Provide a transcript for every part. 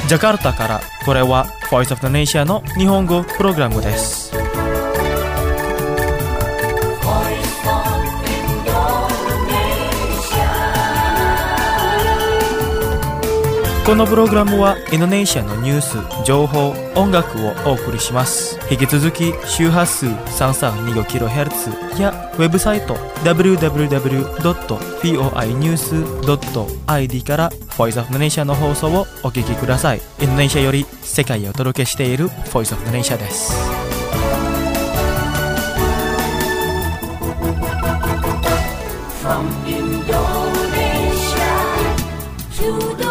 ジャカルタからこれは Voice of the Nation の日本語プログラムです。このプログラムはインドネシアのニュース、情報、音楽をお送りします。引き続き周波数 3325kHz やウェブサイト www.voinews.id から Voice of the Nation の放送をお聞きください。インドネシアより世界へお届けしている Voice of the Nation です。 From Indonesia to the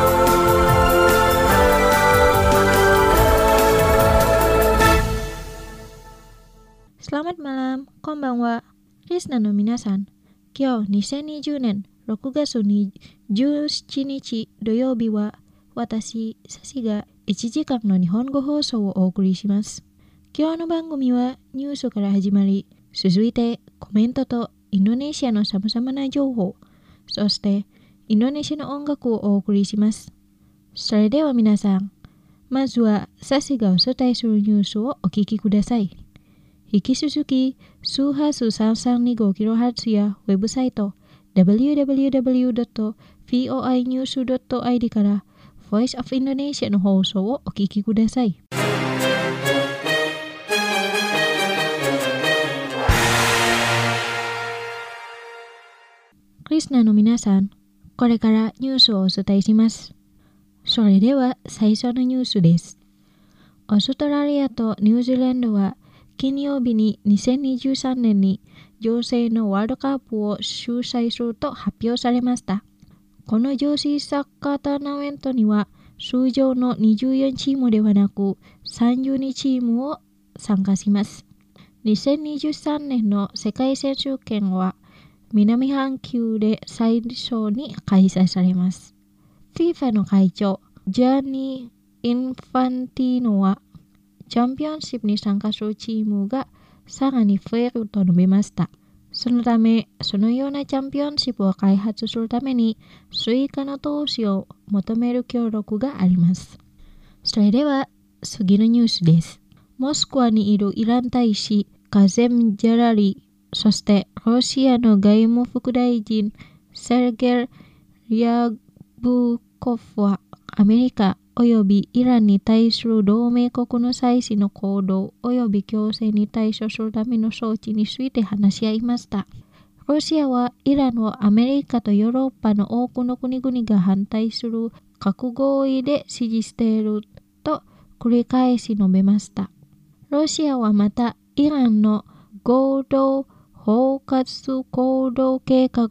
Selamat malam, konbanwa. リスナーの皆さん、今日2020年6月17日土曜日は私、サシが1時間の日本語放送をお送りします。今日の番組はニュースから始まり、続いてコメントとインドネシアのさまざまな情報、そしてインドネシアの音楽をお送りします。それでは皆さん、まずはサシがお伝えするニュースをお聞きください。引き続き、周波数 3325kHz やウェブサイト www.voinews.id から Voice of Indonesia の放送をお聞きください。リスナーの皆さん、これからニュースをお伝えします。それでは最初のニュースです。オーストラリアとニュージーランドは金曜日に2023年に女性のワールドカップを主催すると発表されました。この女子サッカートーナメントには通常の24チームではなく32チームを参加します。2023年の世界選手権は南半球で最初に開催されます。FIFA の会長、ジャニー・インファンティーノはチャンピオンシップに参加するチームがさらに増えると述べました。そのため、そのようなチャンピオンシップを開発するために追加の投資を求める協力があります。それでは次のニュースです。モスクワにいるイラン大使カゼム・ジャラリ、そしてロシアの外務副大臣セルゲイ・リャブコフはアメリカおよびイランに対する同盟国の際しの行動および強制に対処するための措置について話し合いました。ロシアはイランをアメリカとヨーロッパの多くの国々が反対する核合意で支持していると繰り返し述べました。ロシアはまたイランの合同包括行動計画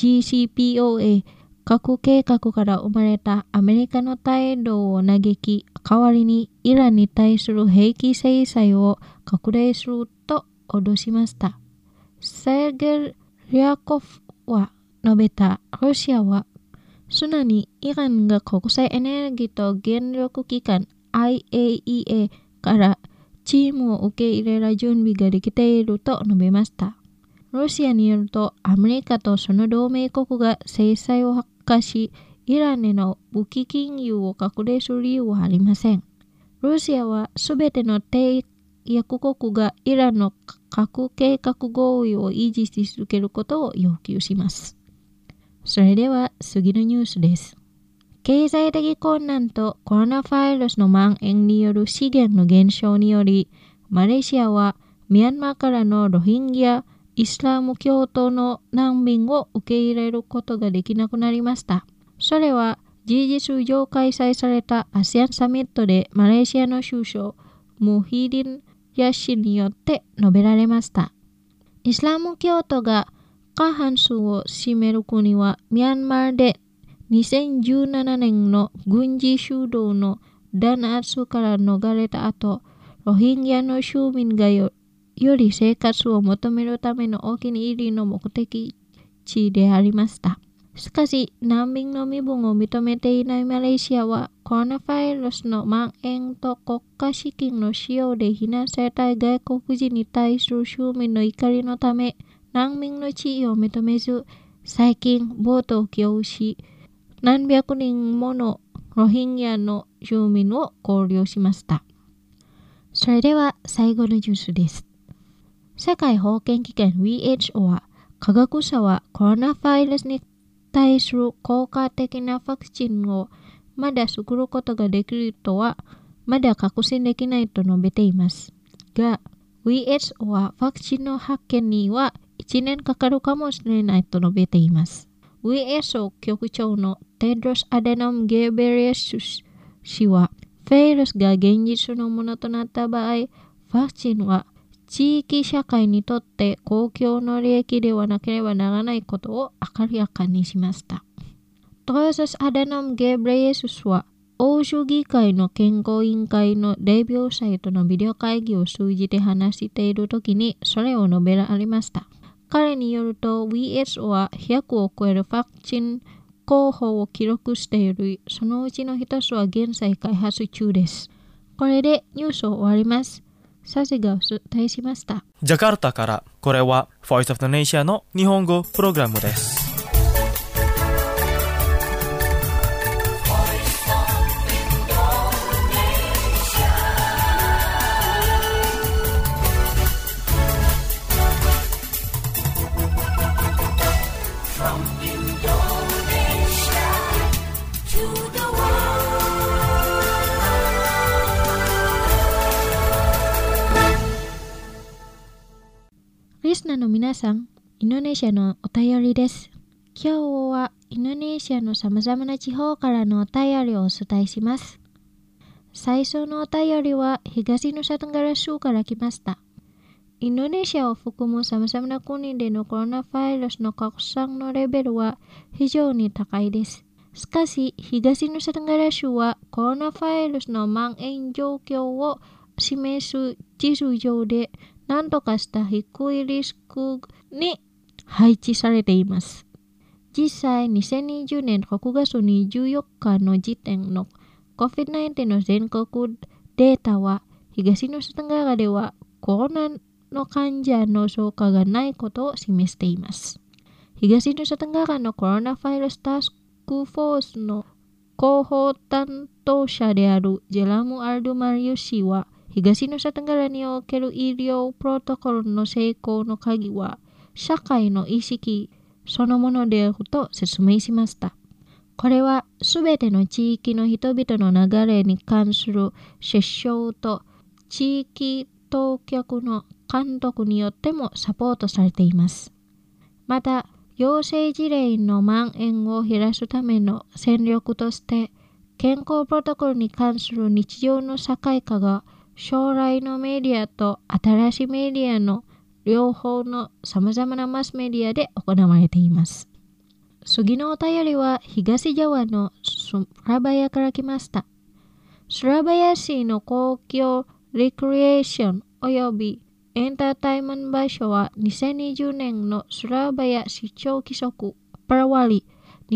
GCPOA核計画から生まれたアメリカの態度を嘆き、代わりにイランに対する兵器制裁を拡大すると脅しました。セルゲイ・リャコフは述べた。ロシアはすでにイランが国際エネルギーと原力機関 IAEA からチームを受け入れる準備ができていると述べました。ロシアによるとアメリカとその同盟国が制裁を発下し、イランへの武器禁輸を拡大する理由はありません。ロシアはすべての締約国がイランの核計画合意を維持し続けることを要求します。それでは次のニュースです。経済的困難とコロナウイルスの蔓延による資源の減少により、マレーシアはミャンマーからのロヒンギャイスラム教徒の難民を受け入れることができなくなりました。それは事実上開催された ASEAN サミットでマレーシアの首相ムヒディン・ヤシンによって述べられました。イスラム教徒が過半数を占める国はミャンマーで2017年の軍事主導の弾圧から逃れた後、ロヒンギャの州民がより生活を求めるためのお気に入りの目的地でありました。しかし、難民の身分を認めていないマレーシアは、コロナウイルスの蔓延と国家資金の使用で避難された外国人に対する州民の怒りのため、難民の地位を認めず、最近、ボートを起用し、何百人ものロヒンギャの住民を拘留しました。それでは最後のニュースです。世界保健機関 WHO は科学者はコロナウイルスに対する効果的なワクチンをまだ作ることができるとはまだ確信できないと述べていますが、WHO はワクチンの発見には1年かかるかもしれないと述べています。WHO 局長のテドロス・アデノム・ゲブリエスス氏は、ウイルスが現実のものとなった場合、ワクチンは地域社会にとって公共の利益ではなければならないことを明らかにしました。テドロス・アデノム・ゲブリエススは、欧州議会の健康委員会のデビューサイトのビデオ会議を通じて話しているときにそれを述べられました。彼によると WHO は100を超えるワクチン候補を記録している。そのうちの一つは現在開発中です。これでニュースを終わります。サジがお伝えしました。 ジャカルタからこれは Voice of the Nation の日本語プログラムです。 リスナーの皆さん、インドネシアのお便りです。今日はインドネシアのさまざまな地方からのお便りをお伝えします。最初のお便りは東ヌサテンガラ州から来ました。インドネシアを含むさまざまな国でのコロナウイルスの拡散のレベルは非常に高いです。しかし、東ヌサテンガラ州はコロナウイルスの蔓延状況を示す地図上で何とかした低いリスクに配置されています。実際、2020年6月24日の時点の COVID-19 の全国データは、東ヌサテンガラではコロナの患者の増加がないことを示しています。東ヌサテンガラのコロナウイルスタスクフォースの広報担当者であるジェラム・アルドマリウ氏は、東ヌサテンガラにおける医療プロトコルの成功の鍵は、社会の意識そのものであると説明しました。これはすべての地域の人々の流れに関する指標と地域当局の監督によってもサポートされています。また、陽性事例の蔓延を減らすための戦略として、健康プロトコルに関する日常の社会化が将来のメディアと新しいメディアの両方のさまざまなマスメディアで行われています。次のお便りは東ジャワのスラバヤから来ました。スラバヤ市の公共レクリエーションおよびエンターテインメント場所は2020年のスラバヤ市長規則パラワリ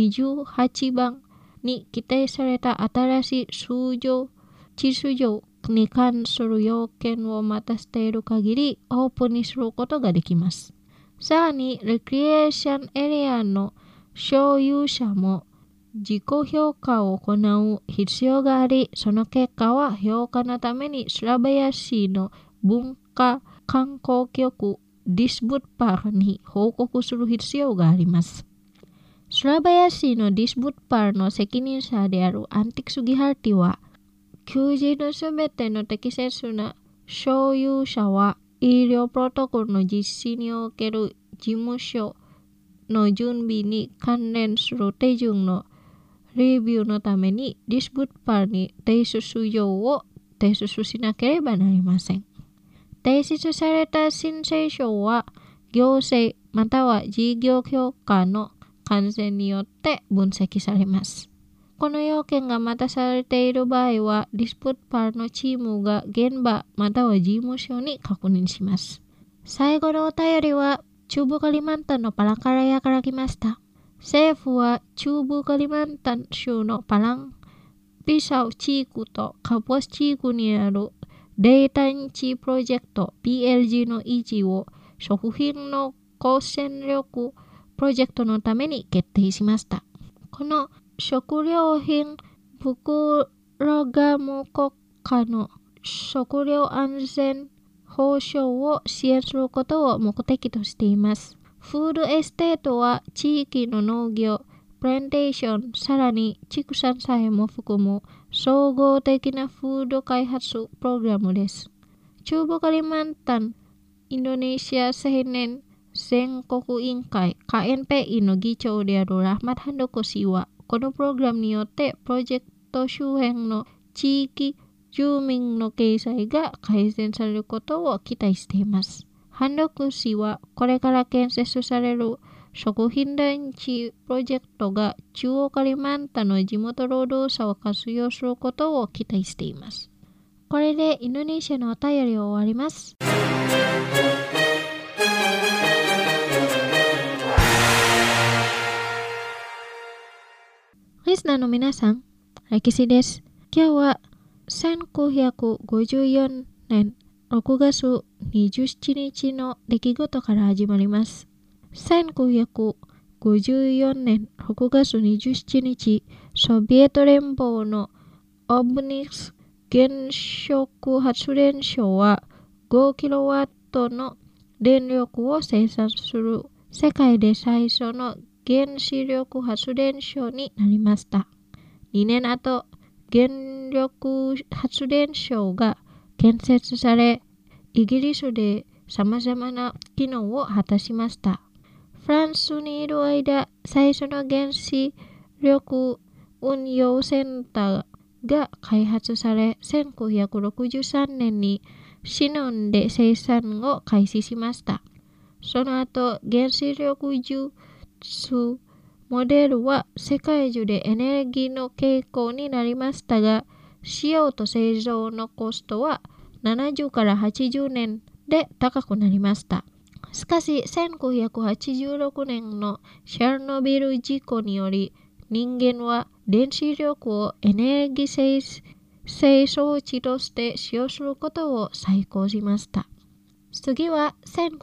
28番に規定された新しい秩序に関する要件を満たしている限りオープンにすることができます。さらに、レクリエーションエリアの所有者も自己評価を行う必要があり、その結果は評価のためにスラバヤ市の文化観光局ディスブッパーに報告する必要があります。スラバヤ市のディスブッパーの責任者であるアンティクス・ギハルティは、求人のすべての適切な所有者は医療プロトコルの実施における事務所の準備に関連する手順のレビューのためにディスブッパーに提出状を提出しなければなりません。提出された申請書は行政または事業評価の観点によって分析されます。この要件が満たされている場合は、ディスプッパーのチームが現場または事務所に確認します。最後のお便りは、中部カリマンタンのパラカラヤから来ました。政府は中部カリマンタン州のパランピサウ地区とカポス地区にあるデータ認知プロジェクト PLG の維持を食品の高戦力プロジェクトのために決定しました。この食料品プログラム国家の食料安全保障を支援することを目的としています。フードエステートは地域の農業、プランテーション、さらに畜産さえも含む総合的なフード開発プログラムです。中部カリマンタン、インドネシア青年全国委員会 KNPI の議長であるラハマット・ハンドコ氏は、このプログラムによってプロジェクト周辺の地域住民の経済が改善されることを期待しています。ハンドコ氏は、これから建設される食品団地プロジェクトが中央カリマンタンの地元労働者を活用することを期待しています。これでインドネシアのお便りを終わります。リスナーの皆さん、歴史です。今日は1954年6月27日の出来事から始まります。1954年6月27日、ソビエト連邦のオブニス原子力発電所は5キロワットの電力を生産する世界で最初の原子力発電所になりました。2年後、原力発電所が建設され、イギリスで様々な機能を果たしました。フランスにいる間、最初の原子力運用センターが開発され、1963年にシノンで生産を開始しました。その後、原子力技術モデルは世界中でエネルギーの傾向になりましたが、使用と製造のコストは70から80年で高くなりました。しかし、1986年のチェルノビル事故により、人間は電子力をエネルギー生装置として使用することを再考しました。次は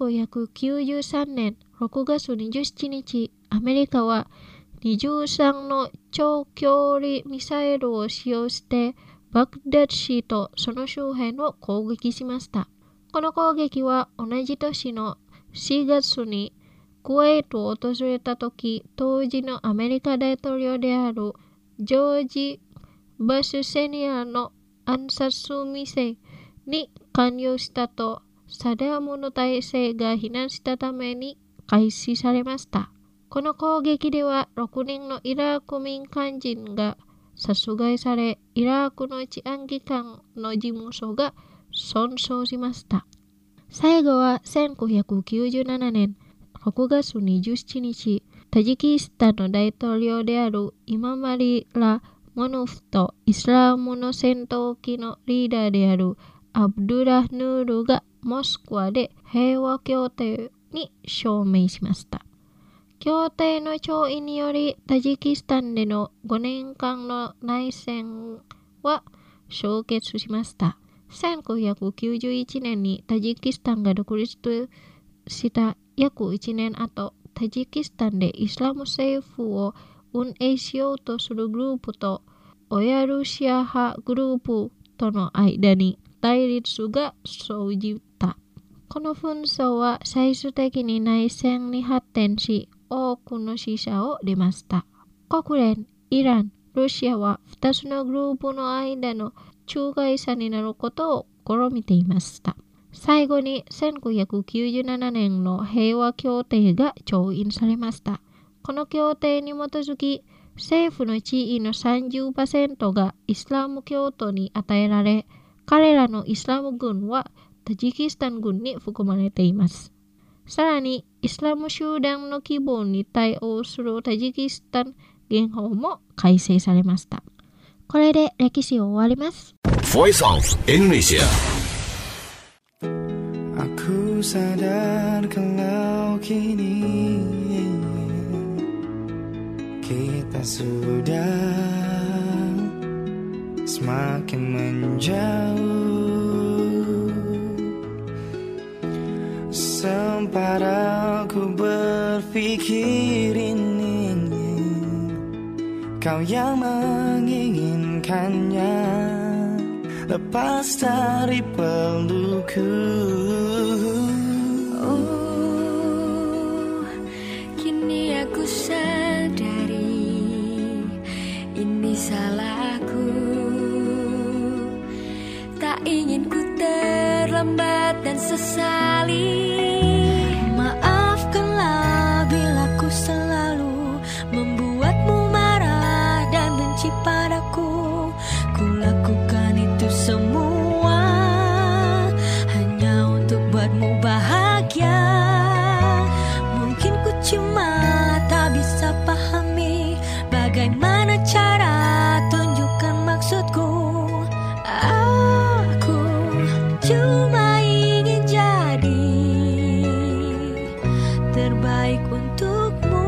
1993年6月27日、アメリカは23の長距離ミサイルを使用してバグダッド市とその周辺を攻撃しました。この攻撃は同じ年の4月にクウェートを訪れたとき、当時のアメリカ大統領であるジョージ・バシュセニアの暗殺未遂に関与したとサダムの体制が非難したために開始されました。この攻撃では6人のイラク民間人が殺害され、イラクの治安機関の事務所が損傷しました。最後は1997年6月27日、タジキスタンの大統領であるイママリ・ラ・モノフとイスラムの戦闘機のリーダーであるアブドゥラ・ヌールがモスクワで平和協定に署名しました。協定の調印により、タジキスタンでの5年間の内戦は終結しました。1991年にタジキスタンが独立した約1年後、タジキスタンでイスラム政府を運営しようとするグループと親ロシア派グループとの間に対立が生じた。この紛争は最終的に内戦に発展し、多くの死者を出ました。国連、イラン、ロシアは2つのグループの間の仲介者になることを試みていました。最後に1997年の平和協定が調印されました。この協定に基づき、政府の地位の 30% がイスラム教徒に与えられ、彼らのイスラム軍はタジキスタン軍に含まれています。さらに、イスラム集団の希望に対応するタジキスタン憲法も改正されました。これで歴史を終わります。 Voice of Indonesia. Aku sadar kalau kini kita sudah semakin menjauh. Sempat aku berpikir ini kau yang menginginkannya, lepas dari pelukku. Oh, kini aku sadari ini salahku. Tak ingin ku terlambat dan sesali. Maafkanlah bila ku selalu membuatmu marah dan benci padaku. Ku lakukan itu semua hanya untuk buatmu bahagia. Mungkin ku cuma tak bisa pahami bagaimana cara tunjukkan maksudku. Aku cuma ingin jadi terbaik untukmu.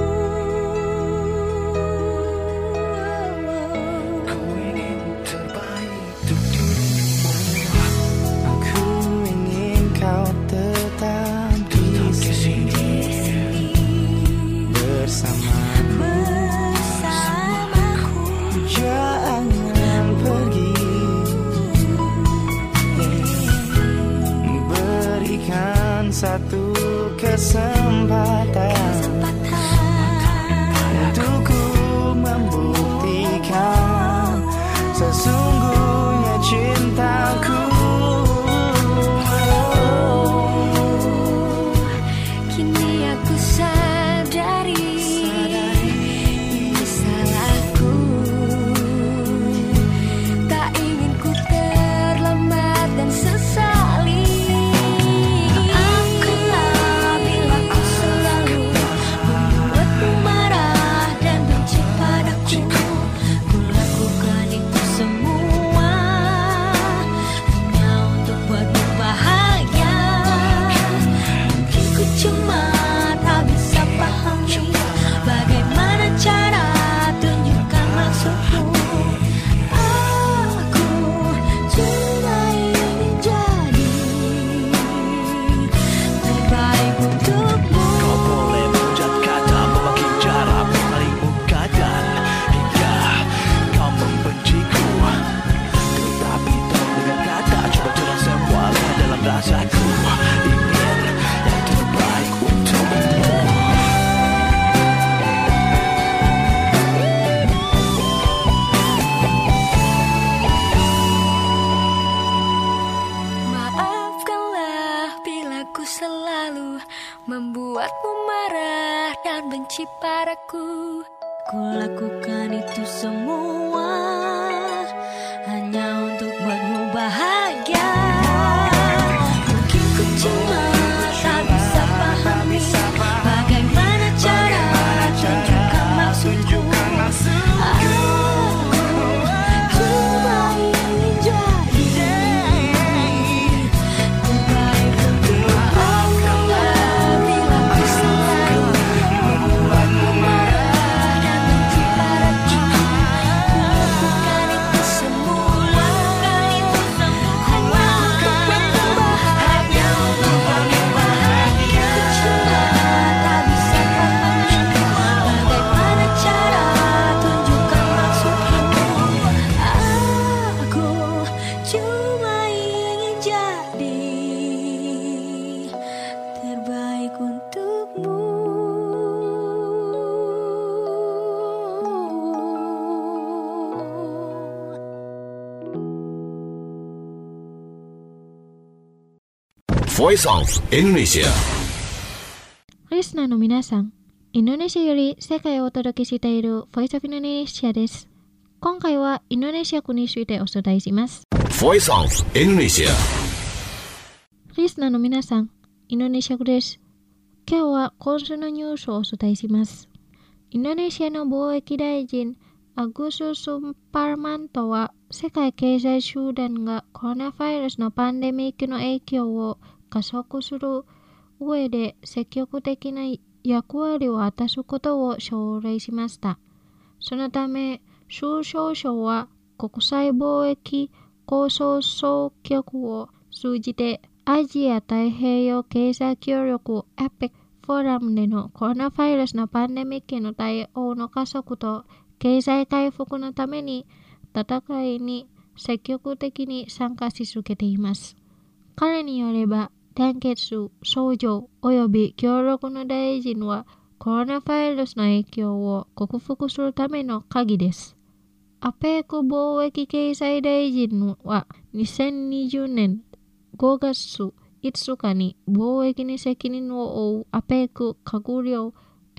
Aku ingin terbaik untuk dirimu. Aku ingin kau tetap di sini bersamaku. Jangan pergi. Berikan satu kesempatan untukku membuktikan sesungguhnya cintaku. Kini aku sadari ini salahku. Tak ingin ku terlambat dan sesali. Maafkanlah bila ku selalu membuatmu marah dan benci padaku. Ku lakukan itu semua hanya untuk buatmu bahagia. Mungkin ku cuma tak bisa pahami bagaimana cara tunjukkan maksudku. Aku cuma ingin jadi terbaik untukmu. Kau boleh menjat kata, memakai cara mengalihmu keadaan hingga kau membenciku. Tetapi tak dengan kata, coba tuang semua dalam rasaku. Ingin yang terbaik untukmu. Maafkanlah bila ku selalu membuatmu marah dan benci padaku. Ku lakukan itu semua hanya untuk buatmu bahagia. Mungkin ku cuma tak bisa pahami bagaimana cara tunjukkan maksudku. Aku cuma ingin jadi terbaik untukmu. Maafkanlah bila ku selalu membuatmu marah dan benci padaku. Ku lakukan itu semua hanya untuk buatmu bahagia. Ku cuma tak bisa pahami bagaimana cara tunjukkan maksudku. Aku cuma ingin jadi terbaik untukmu. Voice of Indonesia. リスナーの皆さん、インドネシアより世界をお届けしている Voice of Indonesia です。今回はインドネシア国についてお伝えします。 Voice of Indonesia. リスナーの皆さん、インドネシア語です。今日は今週のニュースをお伝えします。インドネシアの貿易大臣アグス・スンパルマントは世界経済集団がコロナウイルスのパンデミックの影響を加速する上で積極的な役割を果たすことを奨励しました。そのため、州省省は国際貿易構想総局を通じてアジア太平洋経済協力 APEC フォーラムでのコロナウイルスのパンデミックへの対応の加速と経済回復のために戦いに積極的に参加し続けています。彼によれば、団結、相乗及び協力の大臣はコロナウイルスの影響を克服するための鍵です。APEC 貿易経済大臣は2020年5月5日に貿易に責任を負う APEC 閣僚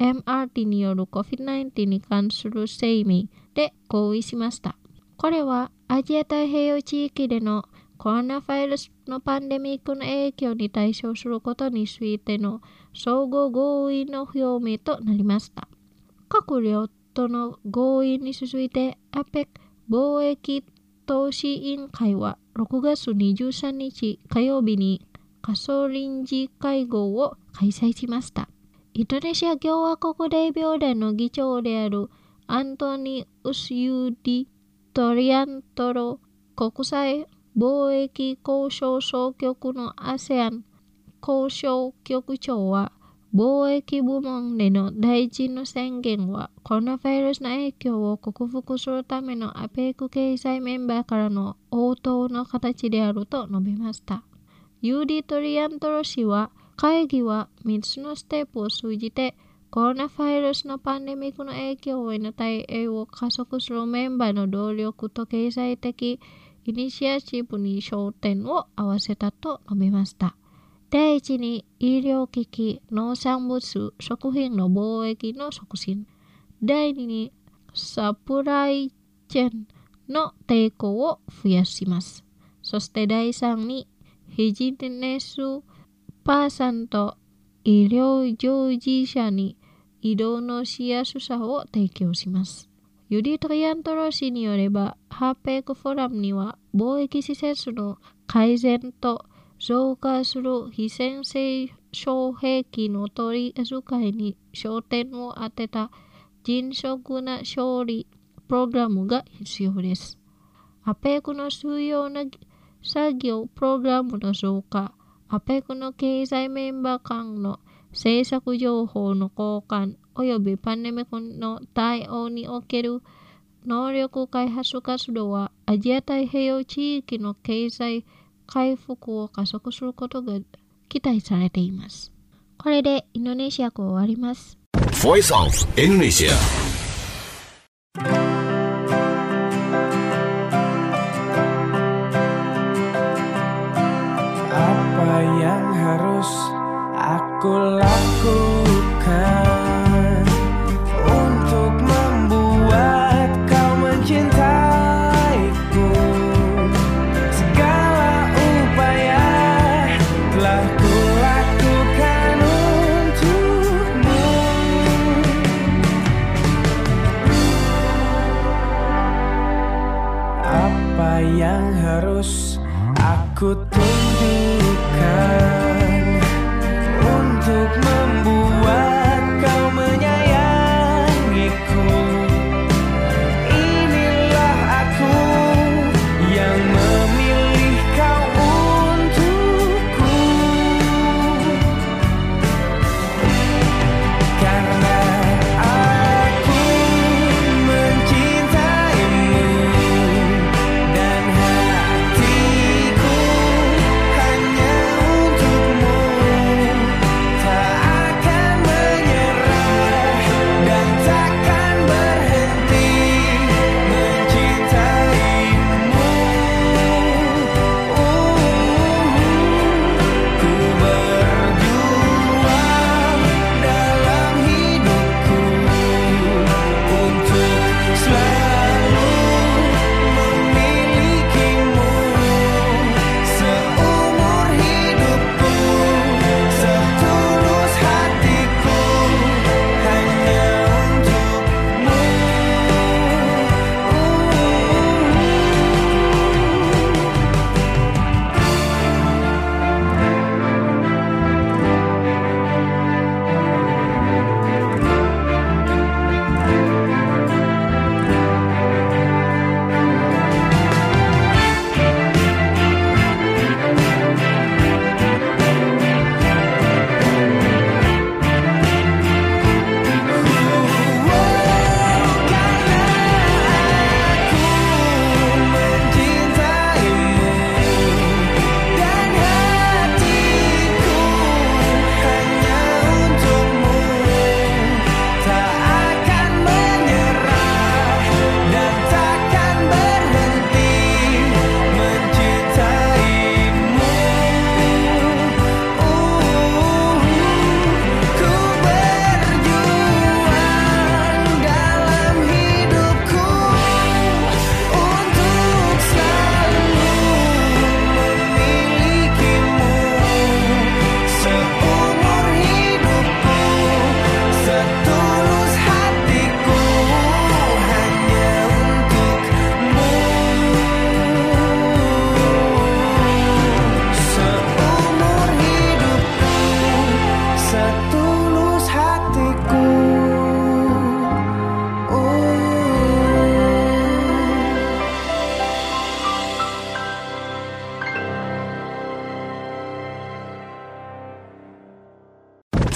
MRT による COVID-19 に関する声明で合意しました。これはアジア太平洋地域でのコロナウイルスのパンデミックの影響に対処することについての相互合意の表明となりました。閣僚との合意に続いて APEC 貿易投資委員会は6月23日火曜日に仮想臨時会合を開催しました。インドネシア共和国代表団の議長であるアントニウス・ユーディ・トリアントロ国際貿易交渉総局の ASEAN 交渉局長は、貿易部門での大臣の宣言はコロナウイルスの影響を克服するための APEC 経済メンバーからの応答の形であると述べました。ユーディ・トリアントロ氏は、会議は3つのステップを通じてコロナウイルスのパンデミックの影響への対応を加速するメンバーの努力と経済的イニシアチブに焦点を合わせたと述べました。第一に医療機器、農産物、食品の貿易の促進。第二にサプライチェーンの抵抗を増やします。そして第三にビジネスパーソンと医療従事者に移動のしやすさを提供します。ユディ・トリアントロ氏によれば、APEC フォーラムには貿易施設の改善と増加する非戦性障兵器の取り扱いに焦点を当てた迅速な処理プログラムが必要です。APEC の主要な作業プログラムの増加、APEC の経済メンバー間の政策情報の交換及びパンデミックの対応における能力開発活動はアジア太平洋地域の経済回復を加速することが期待されています。これでインドネシア語終わります。 Voice of Indonesia. Apa yang harus aku lakukan untuk membuat kau mencintaiku? Segala upaya telah kulakukan untukmu. Apa yang harus aku tunjukkan untuk membuat kau menyayangiku? Inilah aku yang memilih kau untukku, karena aku mencintaimu dan hatiku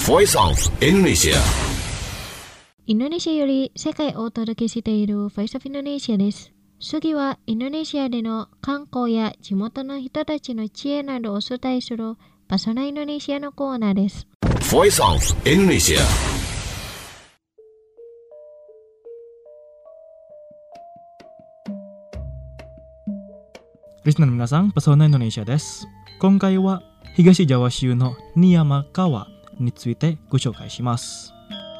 Voice of Indonesia. インドネシアより世界をお届けしている Voice of Indonesia です。次はインドネシアでの観光や地元の人たちの知恵などをお伝えするパソナインドネシアのコーナーです。 Voice of Indonesia. Listener の皆さん、パソナインドネシアです。今回は東ジャワ州の新山川についてご紹介します。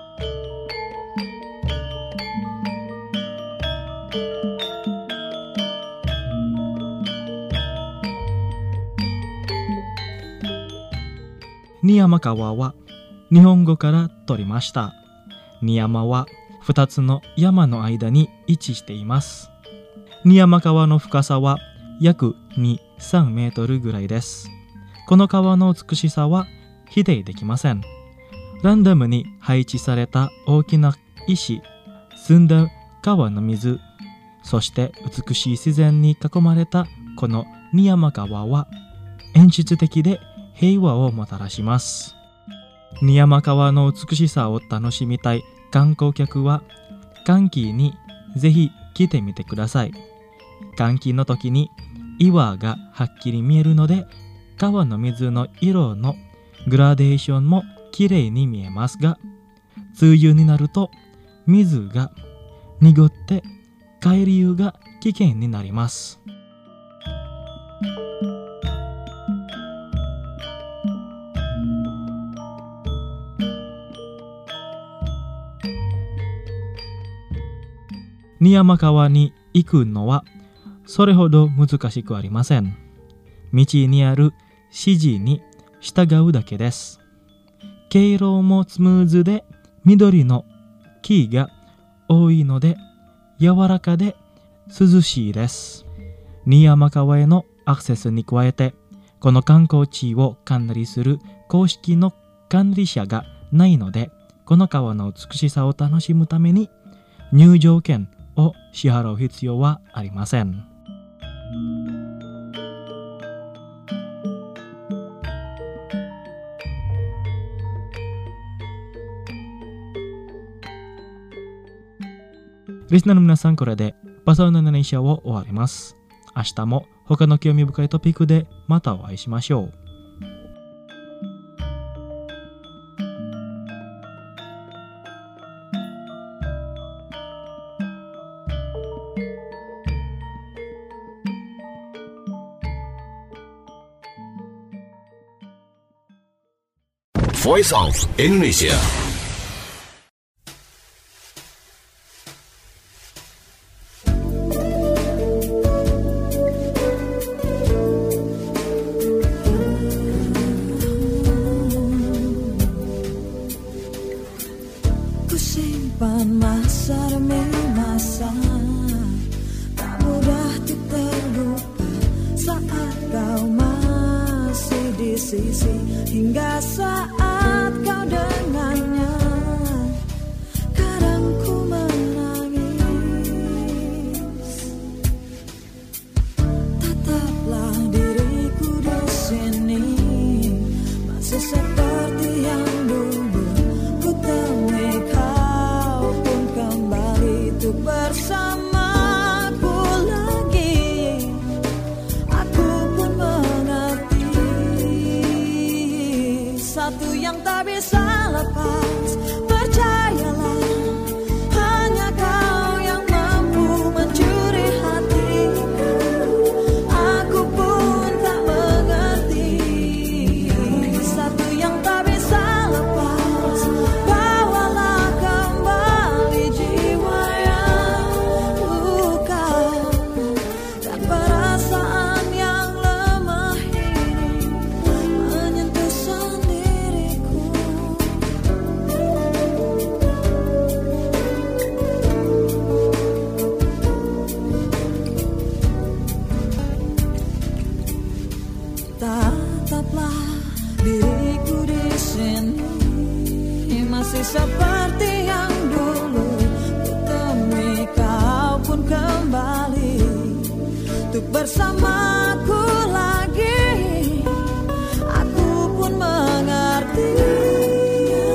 新山川は日本語から取りました。新山は2つの山の間に位置しています。新山川の深さは約2、3メートルぐらいです。この川の美しさは否定できません。ランダムに配置された大きな石、澄んだ川の水、そして美しい自然に囲まれたこの新山川は演出的で平和をもたらします。新山川の美しさを楽しみたい観光客は乾季にぜひ来てみてください。乾季の時に岩がはっきり見えるので川の水の色のグラデーションもきれいに見えますが、梅雨になると水が濁って海流が危険になります。新山川に行くのはそれほど難しくありません。道にある指示に従うだけです。経路もスムーズで緑の木が多いので柔らかで涼しいです。新山川へのアクセスに加えてこの観光地を管理する公式の管理者がないので、この川の美しさを楽しむために入場券を支払う必要はありません。リスナーの皆さん、これでパソナインドネシアを終わります。明日も他の興味深いトピックでまたお会いしましょう。 Voice of Indonesia. Kusimpan masa demi masa, tak mudah untuk terlupa saat kau masih di sisi, hingga saat kau dengannya. Kadang ku menangis, tetaplah diriku di sini, masih seperti yang dulu. Ku temui kau pun kembali untuk bersamaku lagi. Aku pun mengerti satu yang tak bisa lepas. Percayalah, hanya kau yang mampu mencuri hatiku. Aku pun tak mengerti satu yang tak bisa lepas. Bawalah kembali jiwa yang luka dan perasaan yang lemah ini menyentuh sendiriku. Tataplah diriku di sini, masih seperti yang dulu. Ku temui kau pun kembali untuk bersamaku lagi. Aku pun mengerti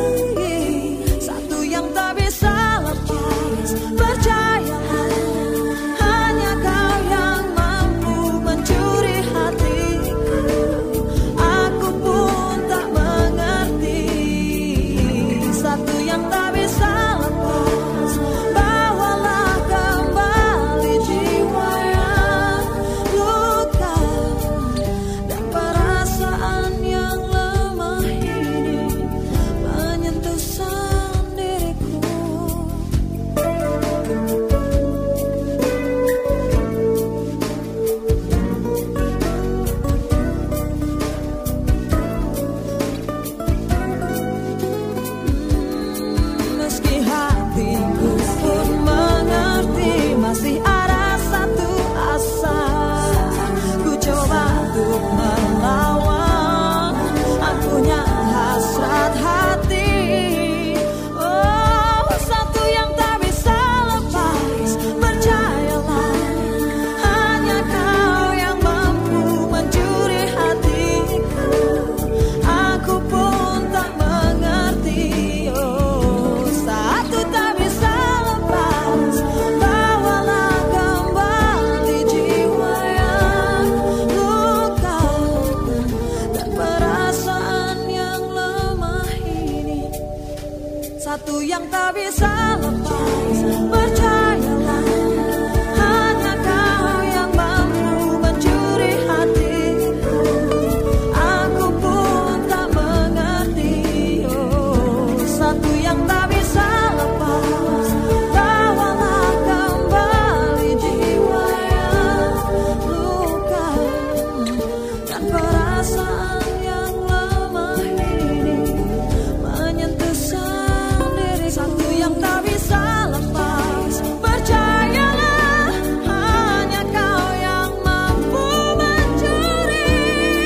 satu yang tak bisa lepas. Percayalah, hanya kau yang mampu mencuri hatiku. Aku pun tak mengerti, oh, satu yang tak bisa lepas. Bawalah kembali jiwa yang luka dan perasaan yang lemah ini menyentuh sendiri. Satu yang tak bisa lepas. Percayalah, hanya kau yang mampu mencuri.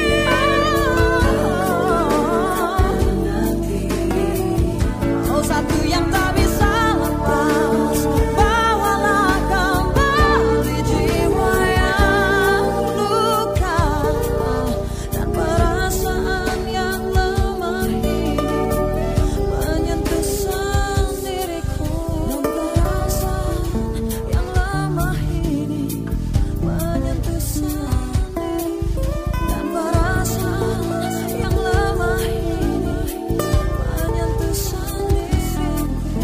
Oh, satu yang tak bisa lepas. Bawalah kembali jiwa yang luka dan perasaan yang lemah ini menyentuh sendiriku. Dan perasaan yang lemah ini menyentuh sendiriku. Dan perasaan yang lemah ini menyentuh sendiriku.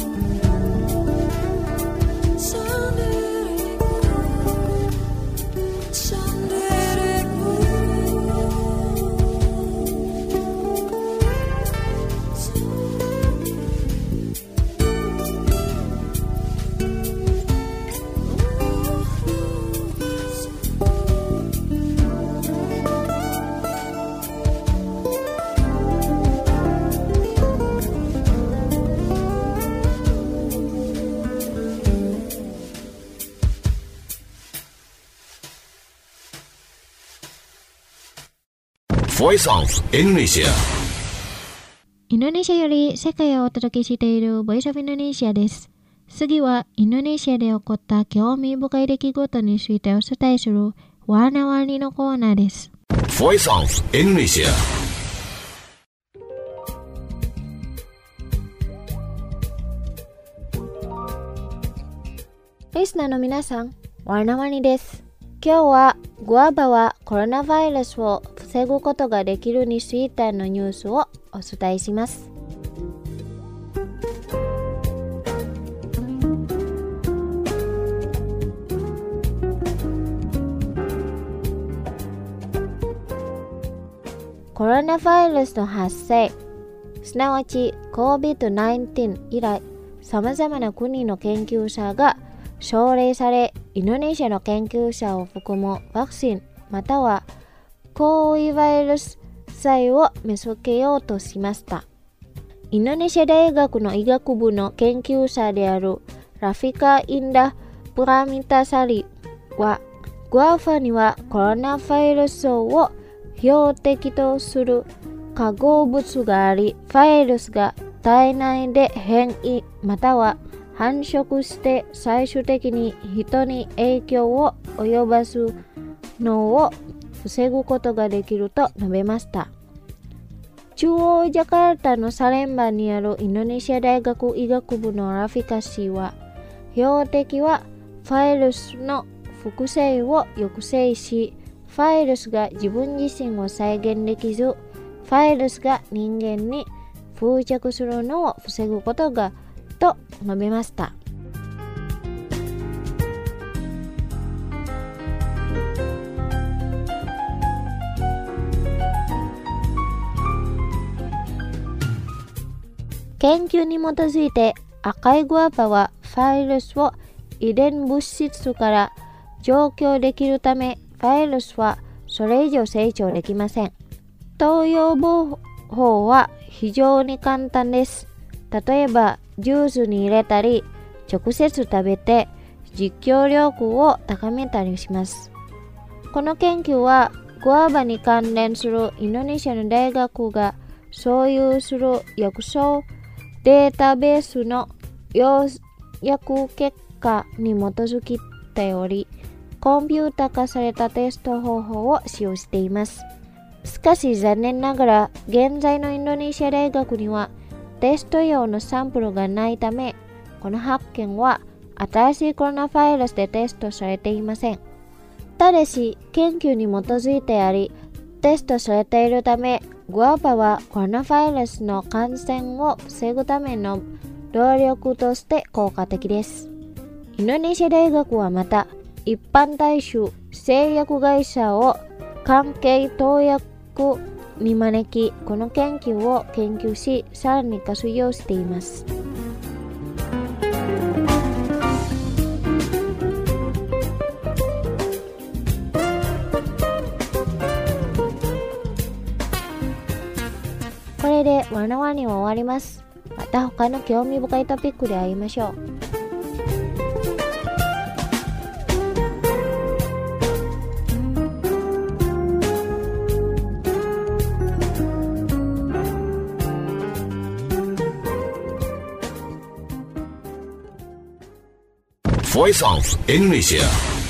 Voice of Indonesia. インドネシアより世界をお届けしているボイスオブインドネシアです。次はインドネシアで起こった興味深い出来事についてお伝えするワーナワーニのコーナーです。 Voice of Indonesia. リスナーの皆さん、ワーナワーニです。今日はグアバはコロナウイルスを防ぐことができるについてのニュースをお伝えします。コロナウイルスの発生、すなわち COVID-19 以来、さまざまな国の研究者が奨励され、インドネシアの研究者を含むワクチンまたは抗ウイルス剤を見つけようとしました。インドネシア大学の医学部の研究者であるラフィカ・インダ・プラミタサリは、グアファにはコロナウイルスを標的とする化合物があり、ウイルスが体内で変異または繁殖して最終的に人に影響を及ぼすのを防ぐことができると述べました。中央ジャカルタのサレンバにあるインドネシア大学医学部のラフィカ氏は、標的はウイルスの複製を抑制し、ウイルスが自分自身を再現できず、ウイルスが人間に付着するのを防ぐことがと述べました。研究に基づいて赤いグアバはウイルスを遺伝物質から除去できるため、ウイルスはそれ以上成長できません。投与方法は非常に簡単です。例えばジュースに入れたり、直接食べて実況力を高めたりします。この研究はグアバに関連するインドネシアの大学が所有する薬草データベースの要約結果に基づいており、コンピュータ化されたテスト方法を使用しています。しかし残念ながら現在のインドネシア大学にはテスト用のサンプルがないため、この発見は新しいコロナウイルスでテストされていません。ただし研究に基づいてあり、 テストされているため、グアバはコロナウイルスの感染を防ぐための動力として効果的です。インドネシア大学はまた、一般大衆製薬会社を関係投薬に招き、この研究を研究し、さらに活用しています。これでワナワニは終わります。また他の興味深いトピックで会いましょう。 Voice of Indonesia.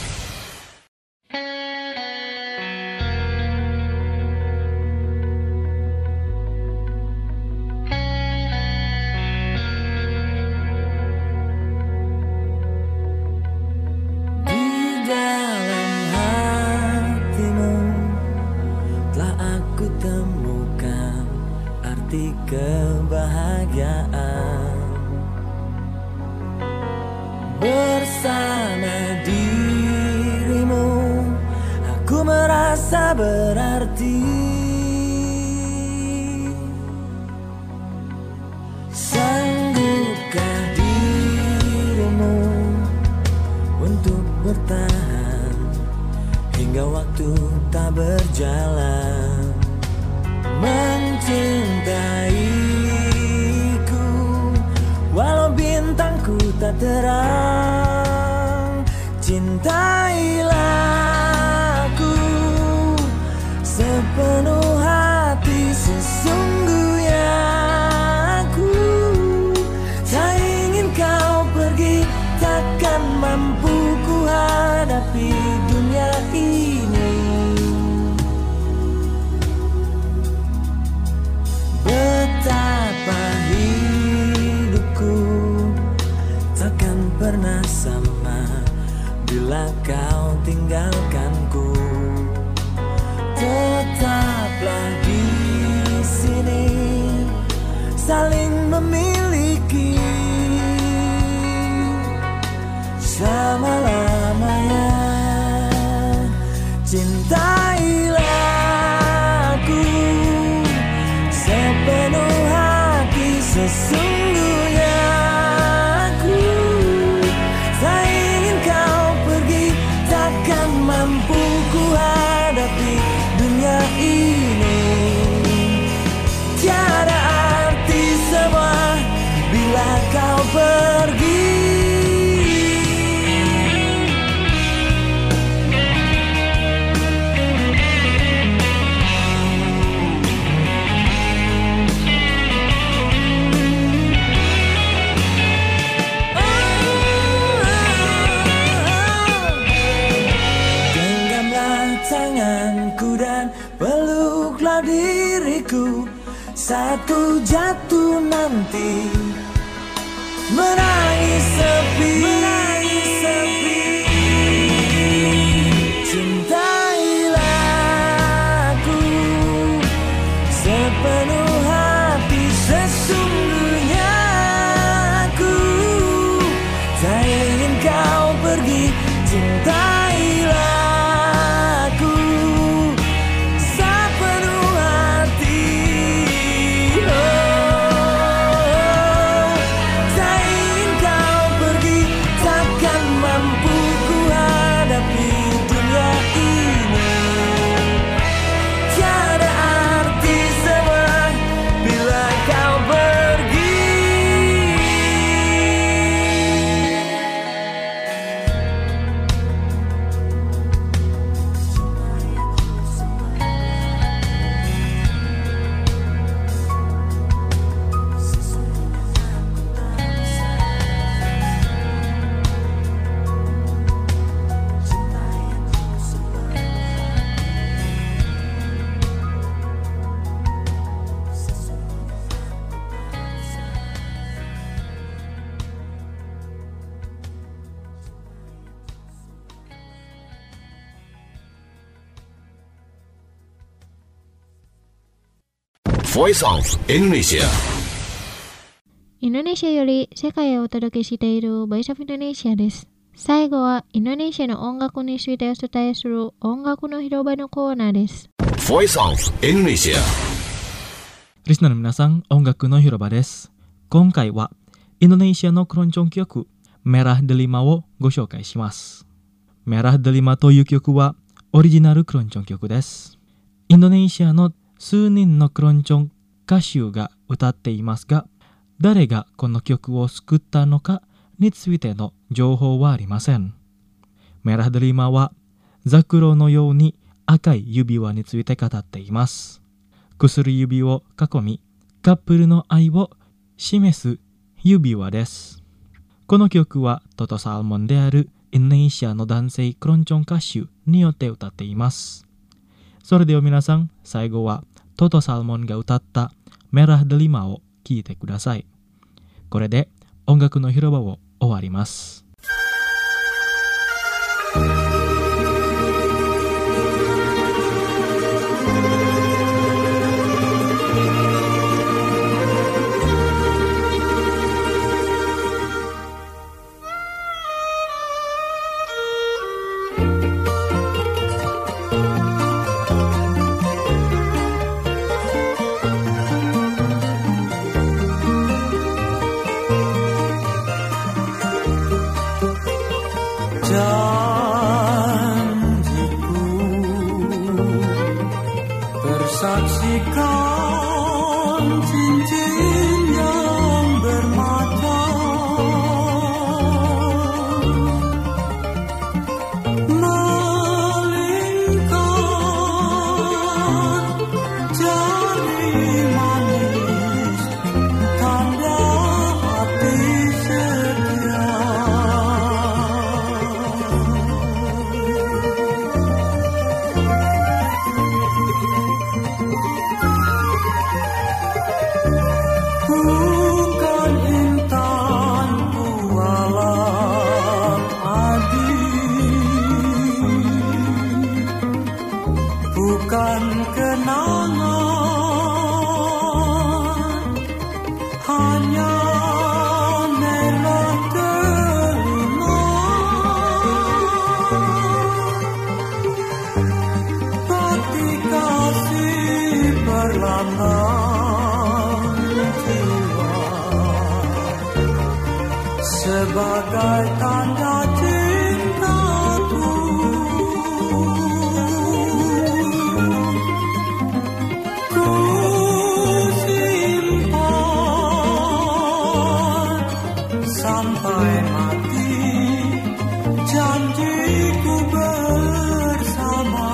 Di dalam hatimu telah aku temukan arti kebahagiaan. Bersama dirimu aku merasa berarti. Sanggupkah dirimu untuk bertahan hingga waktu tak berjalan, mencintaiku walau bintangku tak terang. Cintailah aku sepenuh hati, sesungguhnya aku tak ingin kau pergi, takkan mampu ku hadapi dunia ini. Betapa hidupku takkan pernah sama bila kau tinggalkanku. Tetaplah di sini, saling memiliki selama-lamanya. Cintailah aku sepenuh hati, sesungguhnya aku tak ingin kau pergi, takkan mampu ku hadapi dunia ini. Tiada arti semua bila kau pergi. Tanganku dan peluklah diriku saat ku jatuh nanti, menangis sepi, Cintailah aku sepenuh hati, sesungguhnya aku tak ingin kau pergi. Cintailah tak Voice of Indonesia. インドネシアより世界をお届けしているボイスオブインドネシアです。最後はインドネシアの音楽についてお伝えする音楽の広場のコーナーです。 Voice of Indonesia. リスナーの皆さん、音楽の広場です。今回はインドネシアのクロンチョン曲、Merah Delimaをご紹介します。Merah Delima という曲はオリジナルクロンチョン曲です。インドネシアの数人のクロンチョン歌手が歌っていますが、誰がこの曲を作ったのかについての情報はありません。Merah Delimaはザクロのように赤い指輪について語っています。薬指を囲み、カップルの愛を示す指輪です。この曲はトトサルモンであるインドネシアの男性クロンチョン歌手によって歌っています。それでは皆さん、最後はトトサルモンが歌ったMerah Delimaを聴いてください。これで音楽の広場を終わります。 Janjiku bersaksikan cincin yang bermata, melingkar jari manis tanda hati setia. Bukan intan bualan adi, bukan kenangan, hanya merah delima. Bukti kasih berlambang jiwa sebagai tanda cintaku. Ku simpan sampai mati janjiku bersama.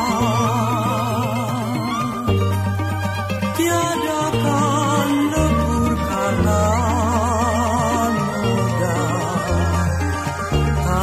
Tiadakan lebur karena mudah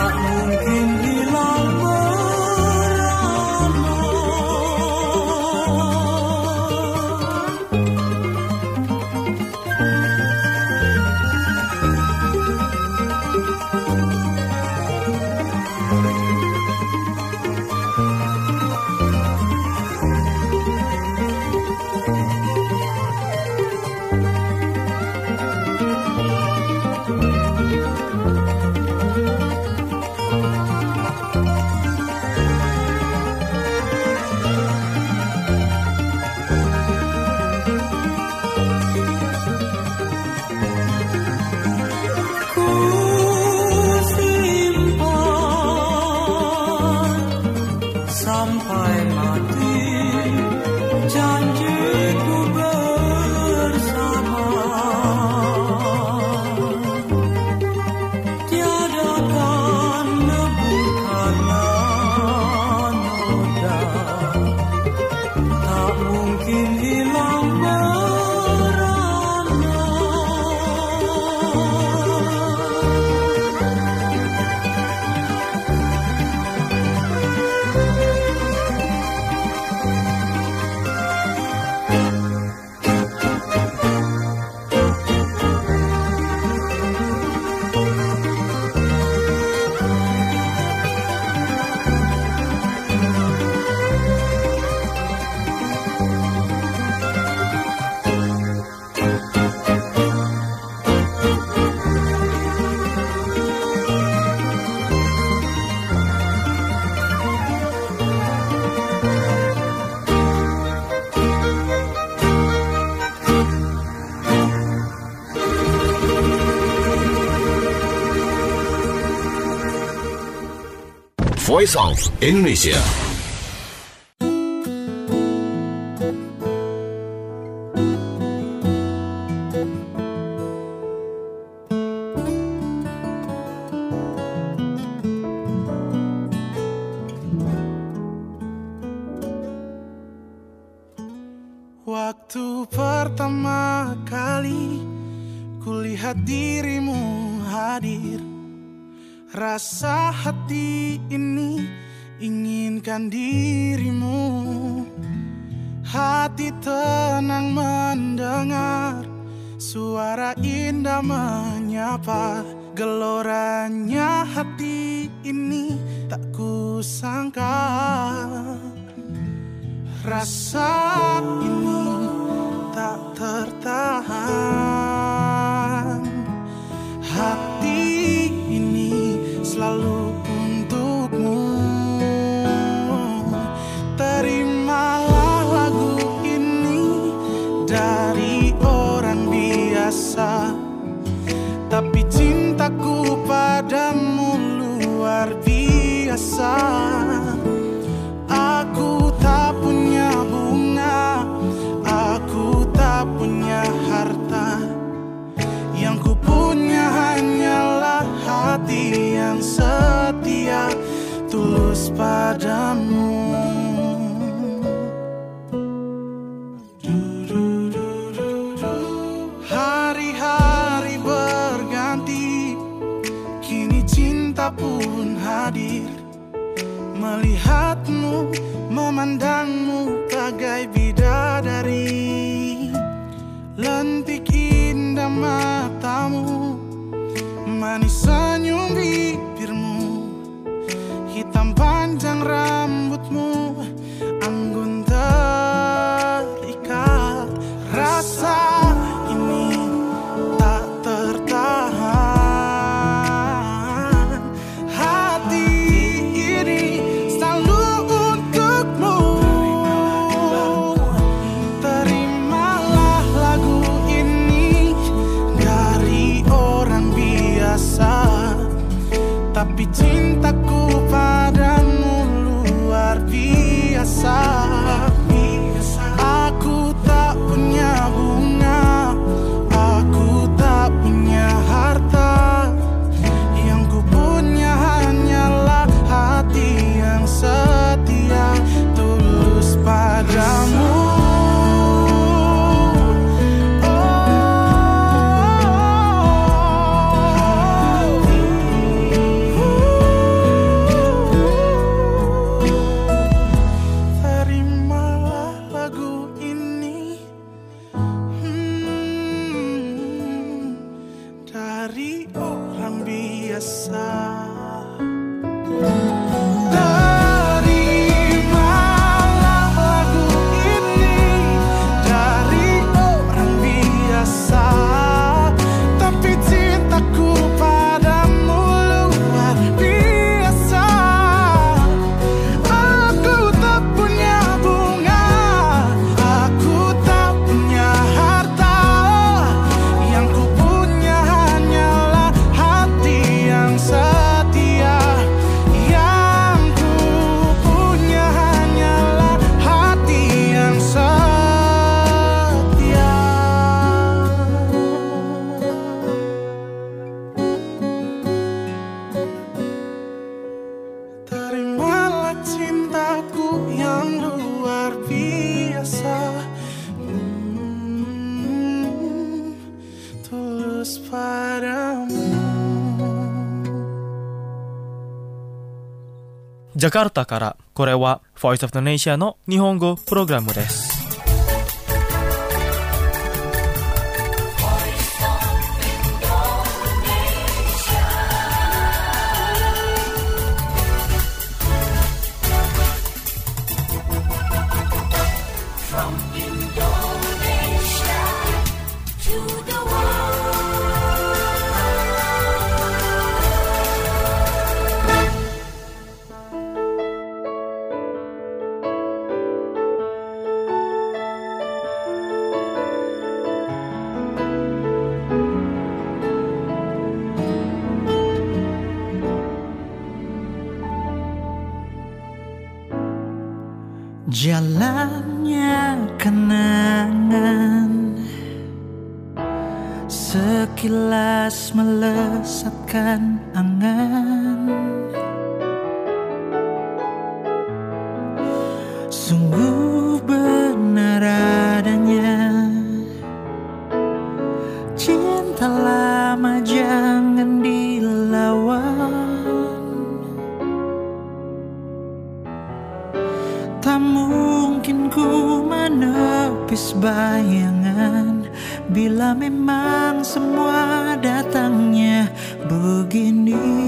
Voice of Indonesia. Waktu pertama kali kulihat dirimu hadir, rasa hati ini inginkan dirimu. Hati tenang mendengar suara indah menyapa. Geloranya hati ini tak kusangka. Rasa ini tak tertahan. Hati ini selalu untukmu. Terimalah lagu ini dari orang biasa, tapi cintaku padamu luar biasa. Aku tak punya bunga, aku tak punya harta. Yang ku punya hanyalah hati yang setia, tulus padamu. Hari-hari berganti, kini cinta pun hadir. Melihatmu, memandangmu bagai bidadari. Lentik indah matamu, manis senyum bibirmu, hitam panjang rambutmu, anggun terikat. Rasa ini tak tertahan. Hati ini selalu untukmu. Terimalah lagu ini dari orang biasa, tapi cintaku padamu luar biasa. Aku tak punya bunga, aku tak punya harta. Yang ku punya hanyalah hati yang setia, tulus padamu. Terimalah lagu ini dari orang biasa. Terimalah lagu ini dari orang biasa, tapi cintaku padamu luar biasa. Aku tak punya bunga, aku tak punya harta. Yang ku punya hanyalah hati yang setia. Yang ku punya hanyalah hati yang setia. Terimalah cintaku yang luar biasa, tulus padamu. Jakarta からこれは Voice of Indonesia の日本語プログラムです。 Jalannya kenangan sekilas melesatkan angan. Sungguh benar adanya cinta lama jangan dilawan. Tak mungkin ku menepis bayangan bila memang semua datangnya begini.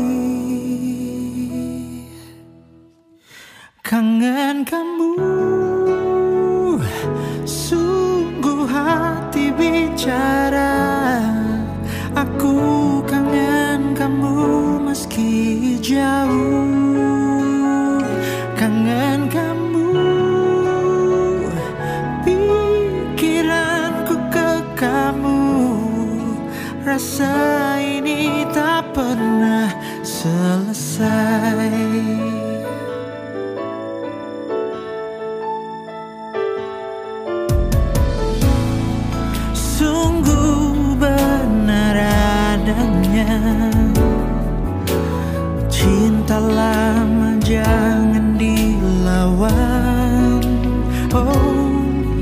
Kangen kamu, sungguh hati bicara. Aku kangen kamu meski jauh. Kangen kamu, pikiranku ke kamu. Rasa ini tak pernah selesai. Sungguh benar adanya cinta lama jangan dilawan. Oh,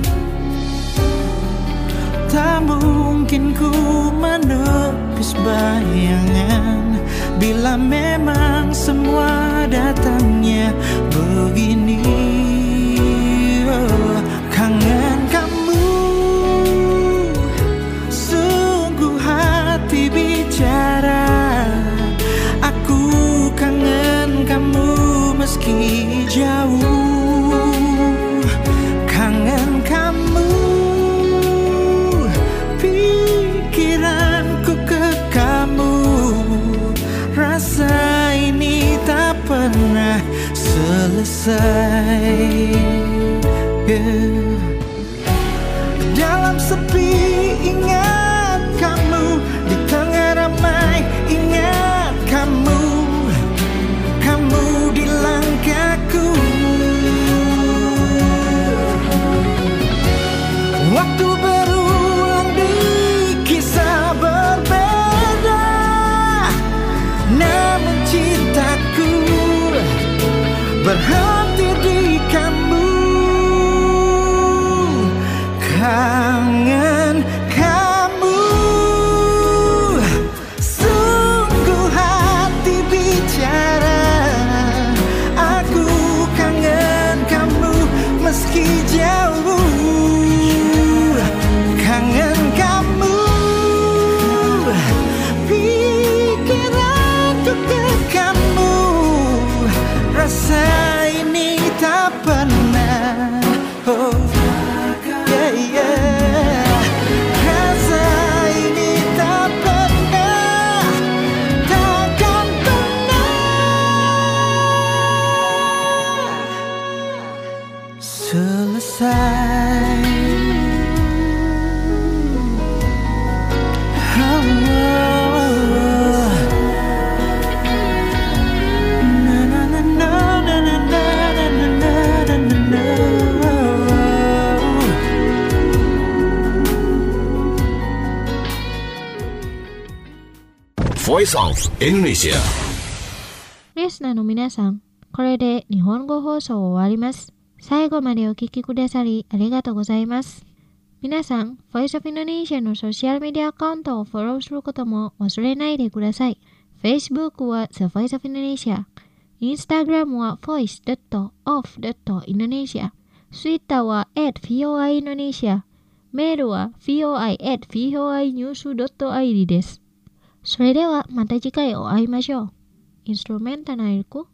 tak mungkin ku menepis bayangan bila memang semua datangnya begini. Oh, kangen kamu, sungguh hati bicara. Aku kangen kamu meski jauh. Kangen kamu, pikiranku ke kamu. Rasa ini tak pernah selesai. Yeah. Dalam sepi ingat kamu, di tengah ramai ingat kamu. Kamu di langkahku. Waktu berulang di kisah berbeda, namun cintaku berhenti di kamu. Kangen kamu, sungguh hati bicara. Aku kangen kamu meski jauh. Kangen kamu, pikiranku ke kamu. Rasa ini tak pernah. Oh, yeah, yeah. Rasa ini tak pernah, takkan pernah selesai. Oh, na na na na na na na na na na na. Voice of Indonesia. リスナーの皆さん、これで日本語放送を終わります。最後までお聞きくださりありがとうございます。皆さん、Voice of Indonesia のソーシャルメディアアカウントをフォローすることも忘れないでください。Facebook は The Voice of Indonesia、Instagram は voice.of.indonesia、Twitter は @voiindonesia、メールは voi@voinews.id です。それではまた次回お会いましょう。インストルメンタナイルコ